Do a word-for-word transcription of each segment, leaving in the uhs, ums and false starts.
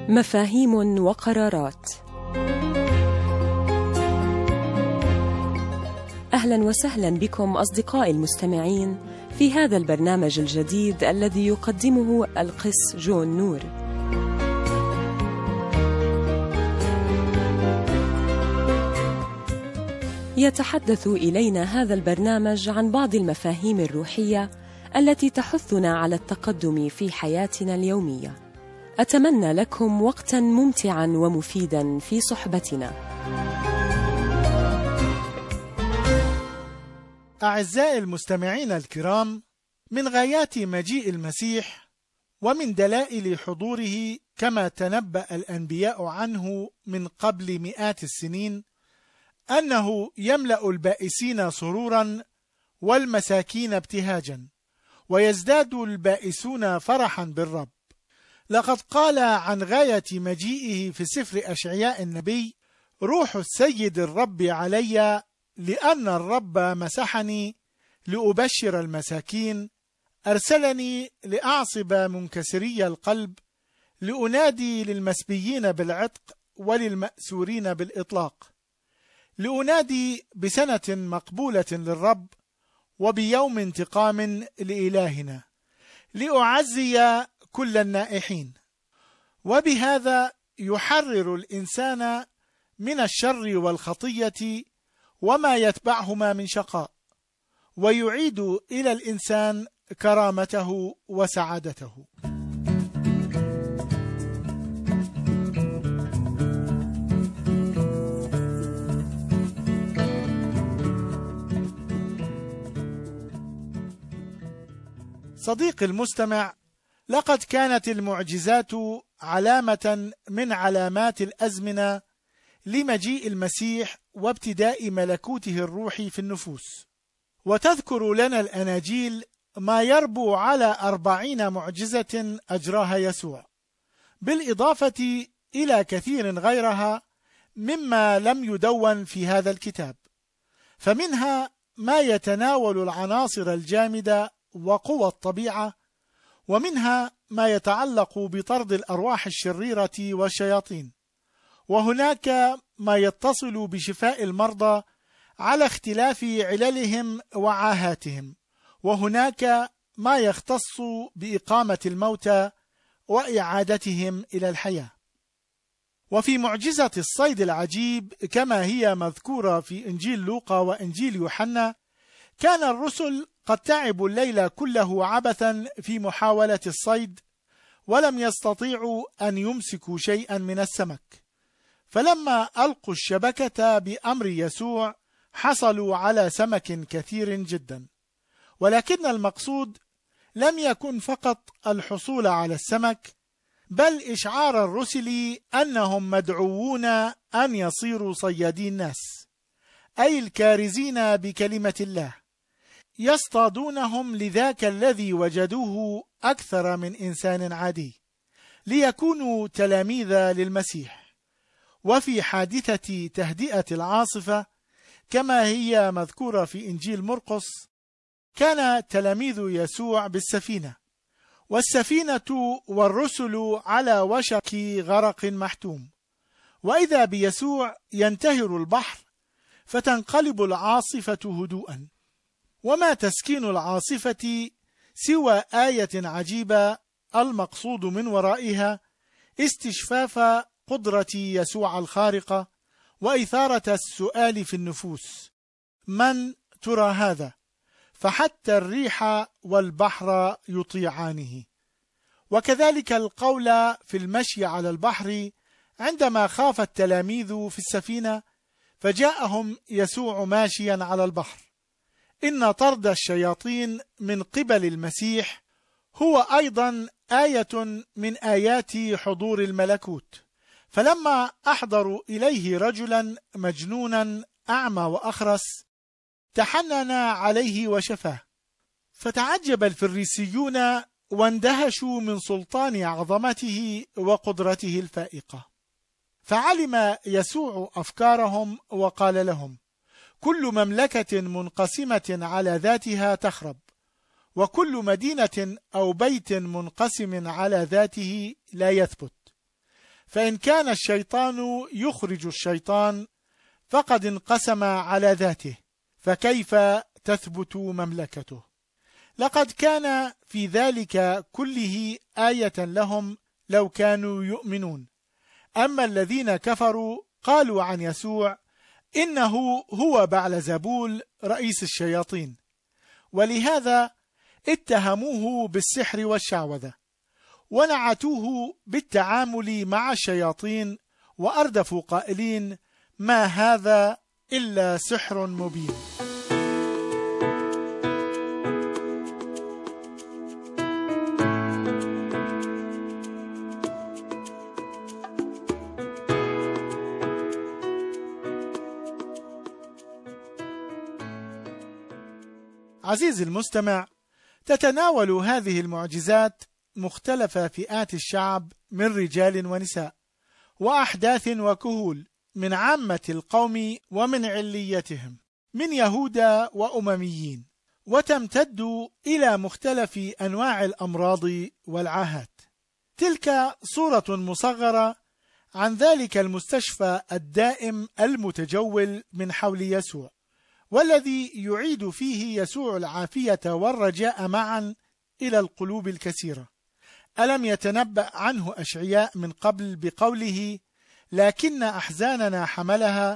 مفاهيم وقرارات. أهلا وسهلا بكم أصدقائي المستمعين في هذا البرنامج الجديد الذي يقدمه القس جون نور. يتحدث إلينا هذا البرنامج عن بعض المفاهيم الروحية التي تحثنا على التقدم في حياتنا اليومية. أتمنى لكم وقتا ممتعا ومفيدا في صحبتنا. أعزائي المستمعين الكرام، من غايات مجيء المسيح ومن دلائل حضوره كما تنبأ الأنبياء عنه من قبل مئات السنين أنه يملأ البائسين سرورا والمساكين ابتهاجا، ويزداد البائسون فرحا بالرب. لقد قال عن غاية مجيئه في سفر أشعياء النبي: روح السيد الرب علي، لأن الرب مسحني لأبشر المساكين، أرسلني لأعصب منكسري القلب، لأنادي للمسبيين بالعتق وللمأسورين بالإطلاق، لأنادي بسنة مقبولة للرب وبيوم انتقام لإلهنا، لأعزي كل النائحين. وبهذا يحرر الإنسان من الشر والخطية وما يتبعهما من شقاء، ويعيد إلى الإنسان كرامته وسعادته. صديقي المستمع، لقد كانت المعجزات علامة من علامات الأزمنة لمجيء المسيح وابتداء ملكوته الروحي في النفوس، وتذكر لنا الأناجيل ما يربو على أربعين معجزة أجراها يسوع، بالإضافة إلى كثير غيرها مما لم يدون في هذا الكتاب. فمنها ما يتناول العناصر الجامدة وقوى الطبيعة، ومنها ما يتعلق بطرد الأرواح الشريرة والشياطين، وهناك ما يتصل بشفاء المرضى على اختلاف عللهم وعاهاتهم، وهناك ما يختص بإقامة الموتى وإعادتهم إلى الحياة. وفي معجزة الصيد العجيب كما هي مذكورة في إنجيل لوقا وإنجيل يوحنا، كان الرسل قد تعبوا الليل كله عبثا في محاولة الصيد، ولم يستطيعوا أن يمسكوا شيئا من السمك، فلما ألقوا الشبكة بأمر يسوع حصلوا على سمك كثير جدا. ولكن المقصود لم يكن فقط الحصول على السمك، بل إشعار الرسل أنهم مدعوون أن يصيروا صيادي الناس، أي الكارزين بكلمة الله، يصطادونهم لذاك الذي وجدوه أكثر من إنسان عادي، ليكونوا تلاميذ للمسيح. وفي حادثة تهدئة العاصفة كما هي مذكورة في إنجيل مرقس، كان تلاميذ يسوع بالسفينة، والسفينة والرسل على وشك غرق محتوم، وإذا بيسوع ينتهر البحر فتنقلب العاصفة هدوءا. وما تسكين العاصفة سوى آية عجيبة المقصود من ورائها استشفاف قدرة يسوع الخارقة وإثارة السؤال في النفوس: من ترى هذا؟ فحتى الريح والبحر يطيعانه. وكذلك القول في المشي على البحر عندما خاف التلاميذ في السفينة فجاءهم يسوع ماشيا على البحر. إن طرد الشياطين من قبل المسيح هو أيضا آية من آيات حضور الملكوت. فلما أحضروا إليه رجلا مجنونا أعمى وأخرس تحنن عليه وشفاه، فتعجب الفريسيون واندهشوا من سلطان عظمته وقدرته الفائقة. فعلم يسوع أفكارهم وقال لهم: كل مملكة منقسمة على ذاتها تخرب، وكل مدينة أو بيت منقسم على ذاته لا يثبت. فإن كان الشيطان يخرج الشيطان فقد انقسم على ذاته، فكيف تثبت مملكته؟ لقد كان في ذلك كله آية لهم لو كانوا يؤمنون. أما الذين كفروا قالوا عن يسوع إنه هو بعلزبول رئيس الشياطين، ولهذا اتهموه بالسحر والشعوذة، ونعتوه بالتعامل مع الشياطين، وأردفوا قائلين: ما هذا إلا سحر مبين. عزيزي المستمع، تتناول هذه المعجزات مختلف فئات الشعب من رجال ونساء وأحداث وكهول، من عامة القوم ومن عليتهم، من يهودا وأمميين، وتمتد إلى مختلف أنواع الأمراض والعاهات. تلك صورة مصغرة عن ذلك المستشفى الدائم المتجول من حول يسوع، والذي يعيد فيه يسوع العافية والرجاء معا إلى القلوب الكثيرة. ألم يتنبأ عنه أشعياء من قبل بقوله: لكن أحزاننا حملها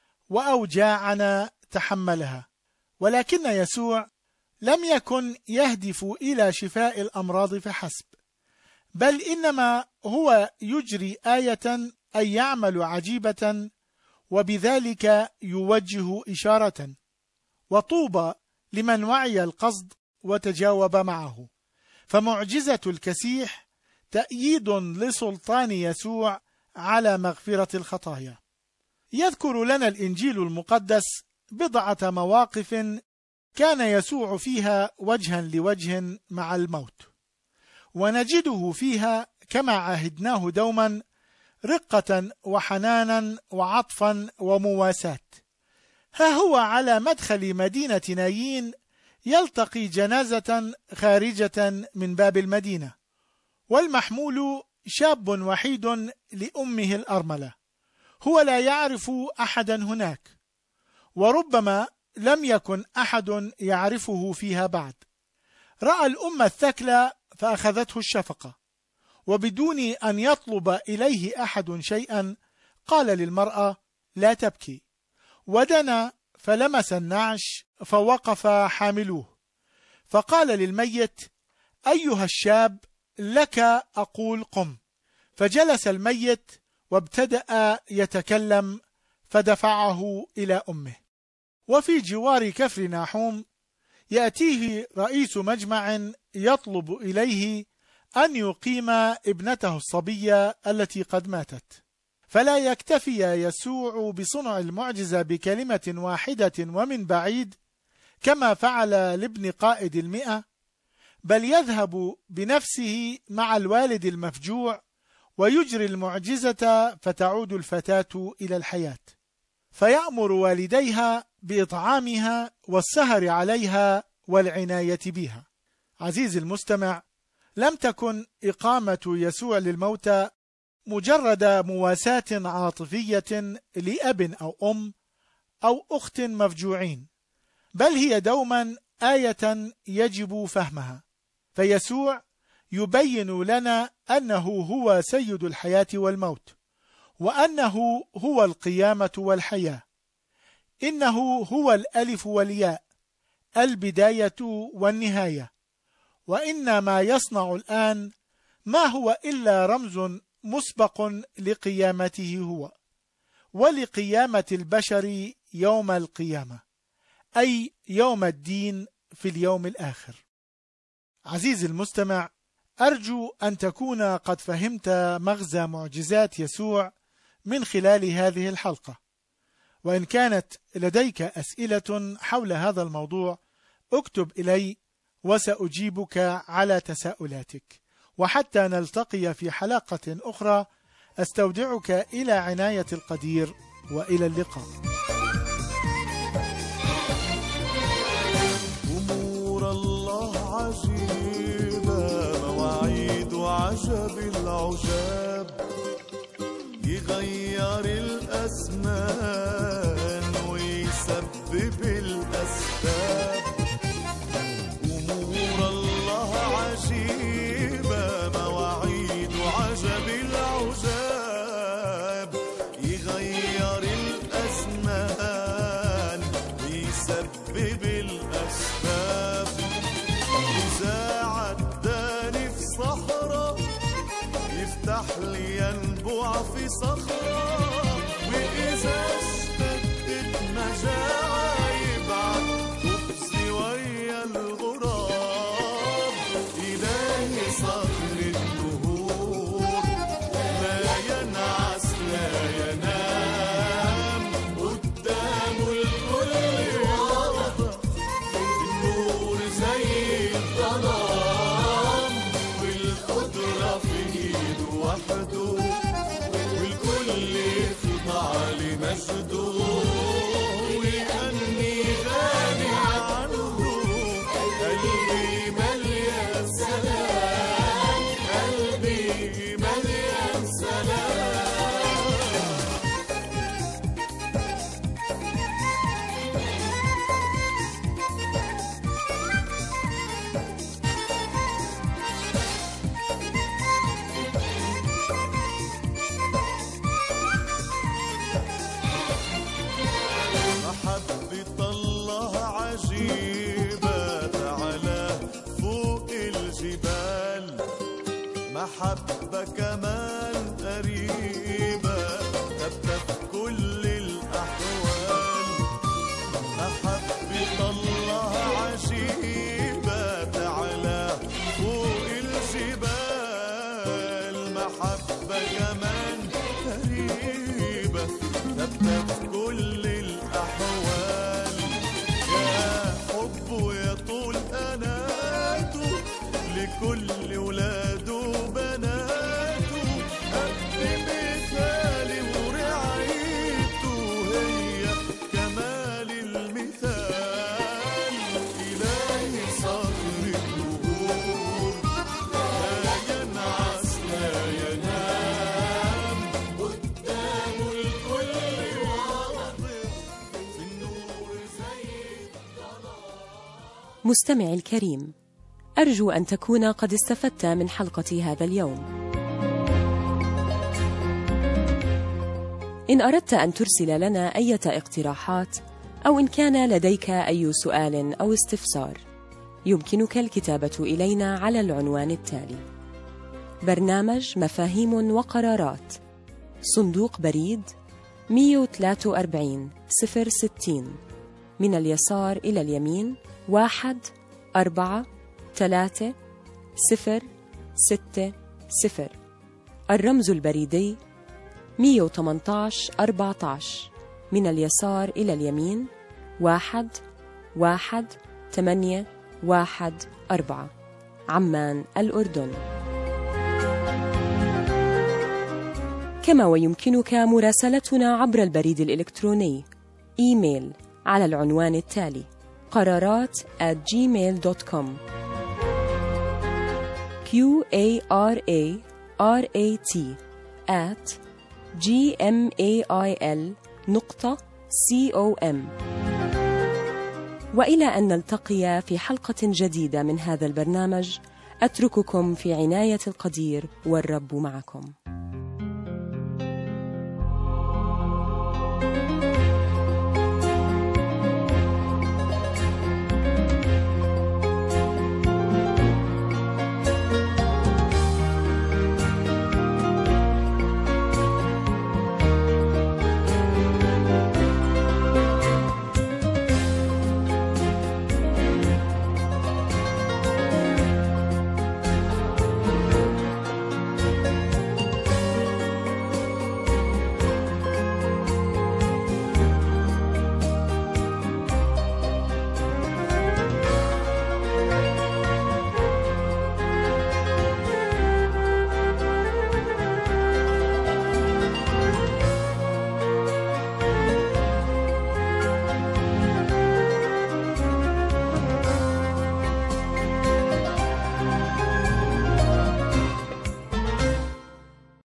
وأوجاعنا تحملها؟ ولكن يسوع لم يكن يهدف إلى شفاء الأمراض فحسب، بل إنما هو يجري آية أي يعمل عجيبة، وبذلك يوجه إشارة. وطوبى لمن وعي القصد وتجاوب معه. فمعجزة الكسيح تأييد لسلطان يسوع على مغفرة الخطايا. يذكر لنا الإنجيل المقدس بضعة مواقف كان يسوع فيها وجها لوجه مع الموت، ونجده فيها كما عهدناه دوما رقة وحنانا وعطفا ومواساة. ها هو على مدخل مدينة نايين يلتقي جنازة خارجة من باب المدينة، والمحمول شاب وحيد لأمه الأرملة. هو لا يعرف أحدا هناك، وربما لم يكن أحد يعرفه فيها بعد. رأى الأم الثكلى فأخذته الشفقة، وبدون أن يطلب إليه أحد شيئا قال للمرأة: لا تبكي. ودنا فلمس النعش فوقف حاملوه، فقال للميت: أيها الشاب، لك أقول قم. فجلس الميت وابتدأ يتكلم، فدفعه إلى أمه. وفي جوار كفر ناحوم يأتيه رئيس مجمع يطلب إليه أن يقيم ابنته الصبية التي قد ماتت، فلا يكتفي يسوع بصنع المعجزة بكلمة واحدة ومن بعيد كما فعل لابن قائد المئة، بل يذهب بنفسه مع الوالد المفجوع ويجري المعجزة، فتعود الفتاة إلى الحياة، فيأمر والديها بإطعامها والسهر عليها والعناية بها. عزيزي المستمع، لم تكن إقامة يسوع للموتى مجرد مواساة عاطفية لأب أو أم أو أخت مفجوعين، بل هي دوما آية يجب فهمها. فيسوع يبين لنا أنه هو سيد الحياة والموت، وأنه هو القيامة والحياة. إنه هو الألف والياء، البداية والنهاية، وإن ما يصنع الآن ما هو إلا رمز مسبق لقيامته هو، ولقيامة البشر يوم القيامة، أي يوم الدين في اليوم الآخر. عزيزي المستمع، أرجو أن تكون قد فهمت مغزى معجزات يسوع من خلال هذه الحلقة، وإن كانت لديك أسئلة حول هذا الموضوع اكتب إلي وسأجيبك على تساؤلاتك. وحتى نلتقي في حلقة أخرى، أستودعك إلى عناية القدير، وإلى اللقاء. أمور الله عجيبة، مواعيد عجب العجاب. يغير الأزمان ويسبب الأسباب. أمور الله عجيبة، مواعيد عجب العجاب. يغير الأزمان ويسبب الأسباب. إذا عداني في صحراء يفتح لي ينبوع في صخرة، وإذا اشتدت مجاعة يبعت خبزي ويا الغراب. إلهي صخر الدهور لا ينعس لا ينام، قدامه الكل واضح، النور زي الظلام، والقدرة في ايده وحده، والكل يخضع لمجده. ويغني غني عنه، قلبي مليان سلام، قلبي مليان سلام. محبة الله عجيبة، تعالى فوق الجبال. محبة كمان قريبة، ثابتة في كل الأحوال. محبة الله عجيبة، تعالى فوق الجبال. محبة كمان قريبة، ثابتة في كل الأحوال. يا حب ويا طول أناته، لكل ولاده وبناته. قد مثالي ورعايته، هي كمال المثال. إلهي صخر الدهور لا ينعس لا ينام، قدامه الكل واضح، في النور زي الظلام. مستمعي الكريم، أرجو أن تكون قد استفدت من حلقة هذا اليوم. إن أردت أن ترسل لنا أي اقتراحات، أو إن كان لديك أي سؤال أو استفسار، يمكنك الكتابة إلينا على العنوان التالي: برنامج مفاهيم وقرارات، صندوق بريد مئة وثلاثة وأربعين صفر ستين، من اليسار إلى اليمين واحد أربعة ثلاثة صفر ستة صفر. الرمز البريدي مئة وثمانية عشر أربعة عشر، من اليسار إلى اليمين واحد واحد ثمانية واحد أربعة، عمان الأردن. كما ويمكنك مراسلتنا عبر البريد الإلكتروني إيميل على العنوان التالي: قرارات at gmail dot com. q a r a r a t at g m a i l نقطة c o m. وإلى أن نلتقي في حلقة جديدة من هذا البرنامج، أترككم في عناية القدير، والرب معكم.